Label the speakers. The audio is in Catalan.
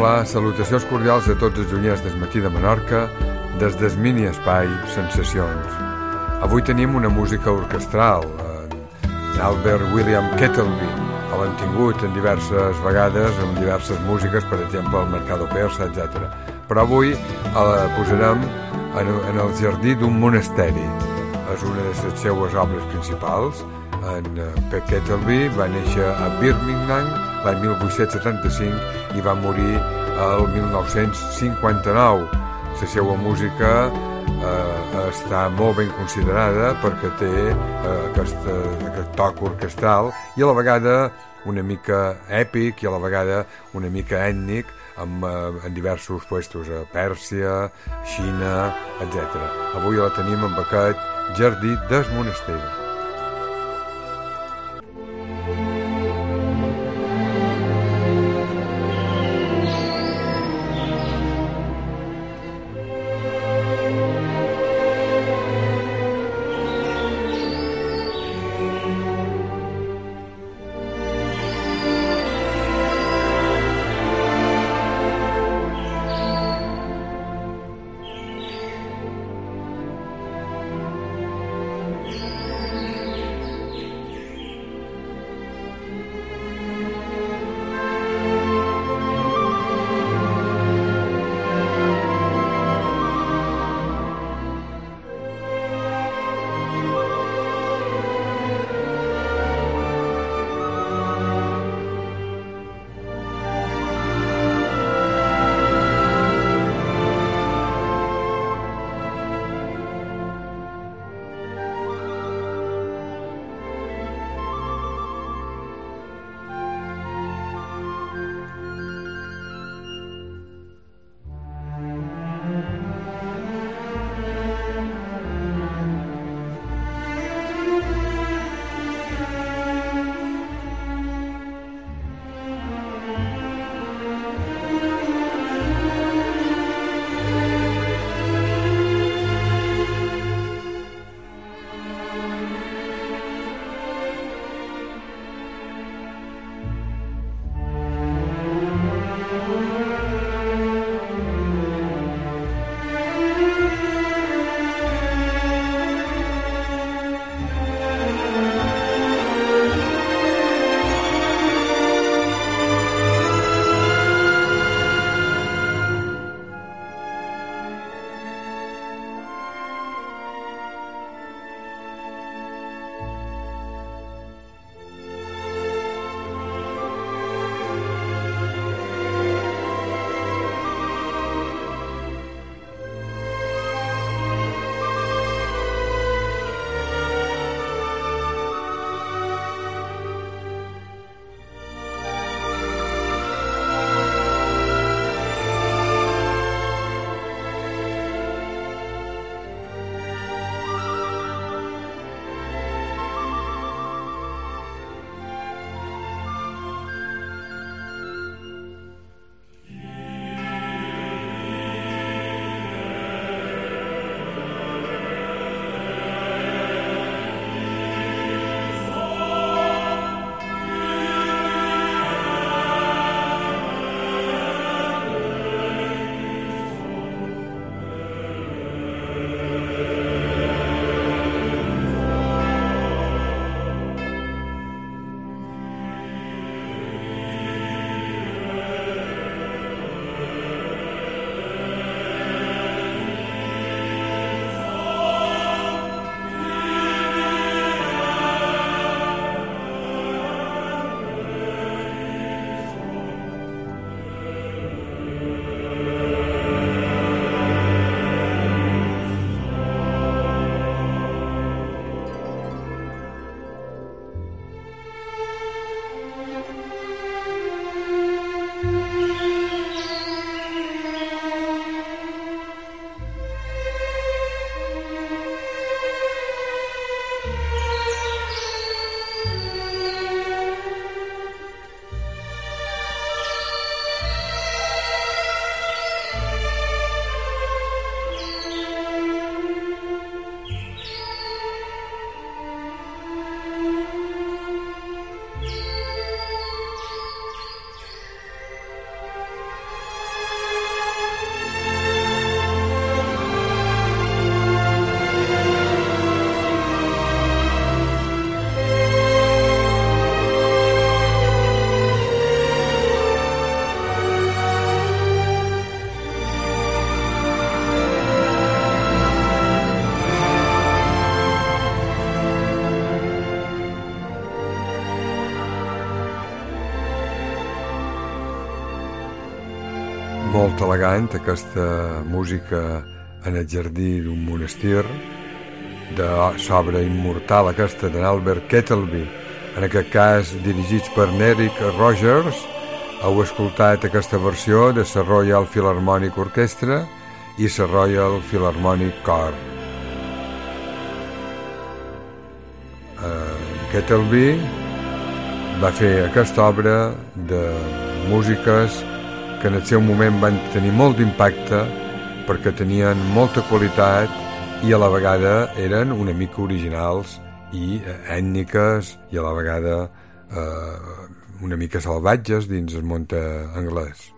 Speaker 1: Hola, salutacions cordials a tots els llunyers del matí de Menorca, des del mini espai Sensacions. Avui tenim una música orquestral, Albert William Kettleby. L'hem tingut en diverses vegades, amb diverses músiques, per exemple, el Mercado Persa, etc. Però avui la posarem en el jardí d'un monasteri. És una de les seues obres principals. En Kettleby va néixer a Birmingham l'any 1875 i va morir el 1959. La seva música està molt ben considerada perquè té aquest toc orquestral i a la vegada una mica èpic i a la vegada una mica ètnic en diversos puestos a Pèrsia, Xina, etc. Avui la tenim amb aquest jardí del monasteri. molt elegant, aquesta música en el jardí d'un monestir, de l'obra immortal aquesta d'en Albert Kettleby, en aquest cas dirigits per Eric Rogers. Heu escoltat aquesta versió de la Royal Philharmonic Orchestra i la Royal Philharmonic Chor. Kettleby va fer aquesta obra de músiques que en el seu moment van tenir molt d'impacte perquè tenien molta qualitat i a la vegada eren una mica originals i ètniques i a la vegada una mica salvatges dins el món anglès.